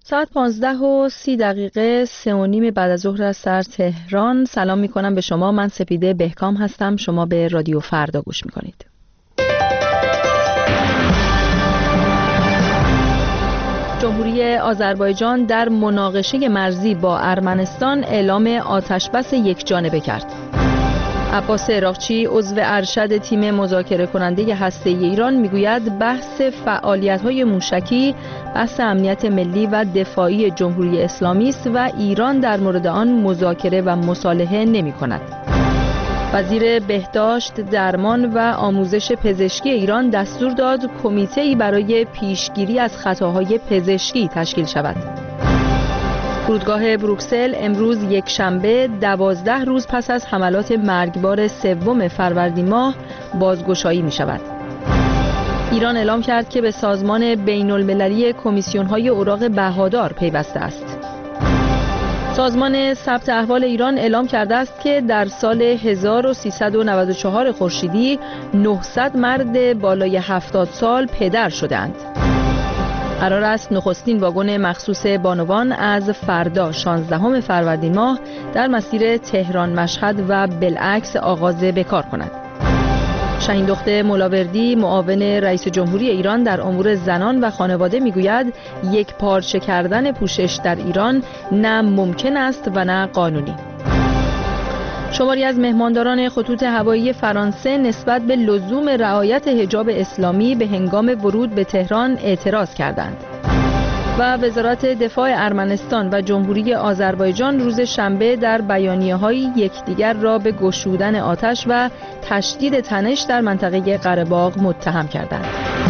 ساعت 15:30 3:30 بعد از ظهر از سر تهران. سلام میکنم به شما. من سپیده بهکام هستم. شما به رادیو فردا گوش میکنید. جمهوری آذربایجان در مناقشه مرزی با ارمنستان اعلام آتشبس یکجانبه کرد. عباس عراقچی عضو ارشد تیم مذاکره کننده هسته‌ای ایران میگوید بحث فعالیت‌های موشکی بحث امنیت ملی و دفاعی جمهوری اسلامی است و ایران در مورد آن مذاکره و مصالحه نمی‌کند. وزیر بهداشت، درمان و آموزش پزشکی ایران دستور داد کمیته‌ای برای پیشگیری از خطاهای پزشکی تشکیل شود. فرودگاه بروکسل امروز یکشنبه 12 روز پس از حملات مرگبار 3 فروردین ماه بازگشایی می شود. ایران اعلام کرد که به سازمان بین المللی کمیسیون‌های اوراق بهادار پیوسته است. سازمان ثبت احوال ایران اعلام کرده است که در سال 1394 خورشیدی 900 مرد بالای 70 سال پدر شدند. قرار است نخستین واگن مخصوص بانوان از فردا 16 فروردین ماه در مسیر تهران مشهد و بالعکس آغاز به کار کند. شاهین دخت ملاوردی معاون رئیس جمهوری ایران در امور زنان و خانواده میگوید یک پارچه کردن پوشش در ایران نه ممکن است و نه قانونی. شماری از مهمانداران خطوط هوایی فرانسه نسبت به لزوم رعایت حجاب اسلامی به هنگام ورود به تهران اعتراض کردند. و وزارت دفاع ارمنستان و جمهوری آذربایجان روز شنبه در بیانیه‌های یکدیگر را به گشودن آتش و تشدید تنش در منطقه قره‌باغ متهم کردند.